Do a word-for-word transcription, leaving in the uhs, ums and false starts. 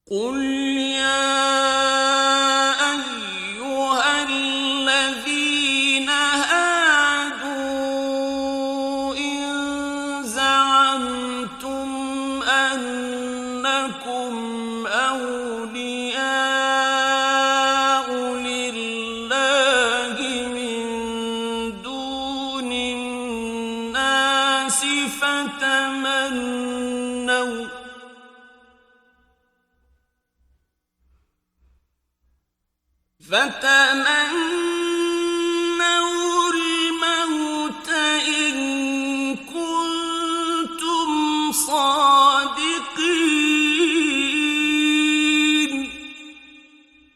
قُلْ يَا أَيُّهَا الَّذِينَ هَادُوا إِن زَعَمْتُمْ أَنَّكُمْ أَوْلِيَاءُ لِلَّهِ مِن دُونِ النَّاسِ فَتَمَنَّوُا